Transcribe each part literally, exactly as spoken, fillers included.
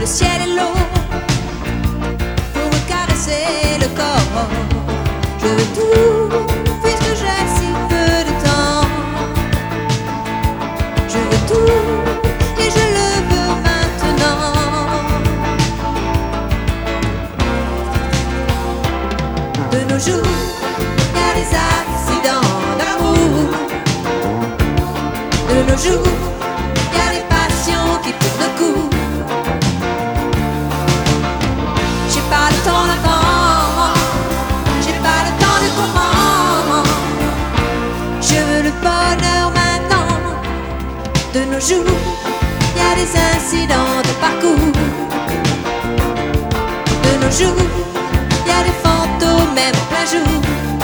le ciel et l'eau pour me caresser le corps. Je veux tout puisque j'ai si peu de temps. Je veux tout et je le veux maintenant. De nos jours, il y a des accidents d'amour. De nos jours, il y a des passions qui tournent le cou. J'ai pas le temps d'attendre, j'ai pas le temps de comprendre. Je veux le bonheur maintenant. De nos jours, il y a des incidents de parcours. De nos jours, il y a des fantômes même en plein jour.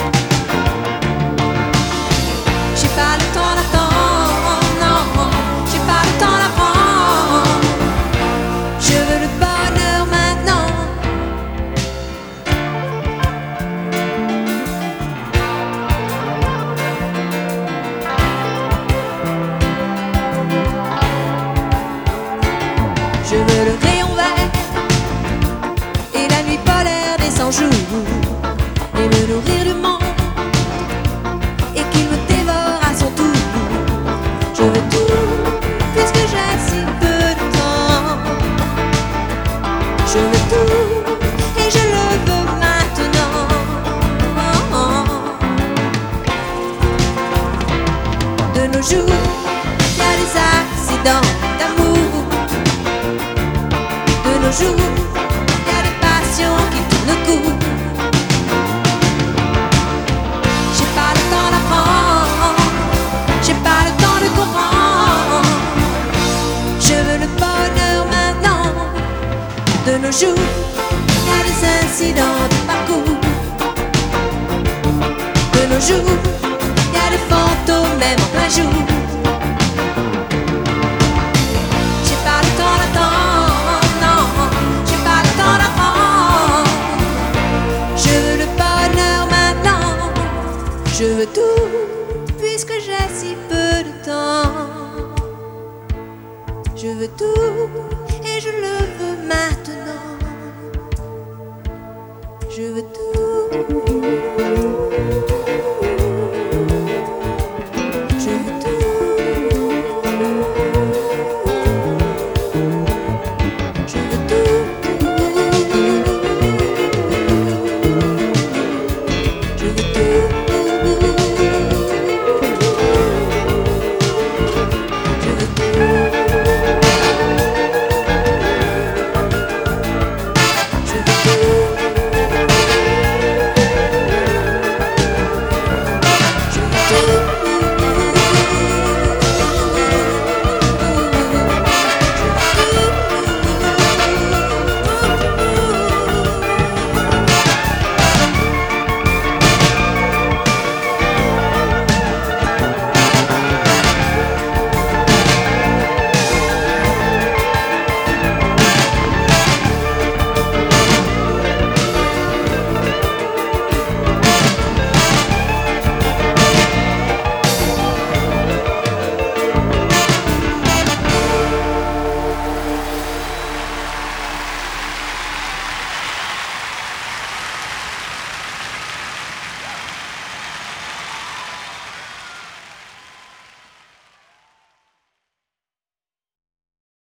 J'ai pas le temps d'attendre, non, j'ai pas le temps d'apprendre. Je veux le bonheur maintenant. Je veux le rayon vert et la nuit polaire des cent jours, et me nourrir du monde et qu'il me dévore à son tour. Je veux tout puisque j'ai si peu de temps. Je veux tout et je le veux maintenant. De nos jours, il y a des accidents d'amour. De nos jours, il y a des passions qui tournent le cou. J'ai pas le temps d'apprendre, j'ai pas le temps de comprendre. Je veux le bonheur maintenant. De nos jours, il y a des incidents de parcours. De nos jours, il y a des fantômes même en plein jour. J'ai pas le temps d'attendre, non, j'ai pas le temps d'apprendre. Je veux le bonheur maintenant. Je veux tout puisque j'ai si peu de temps. Je veux tout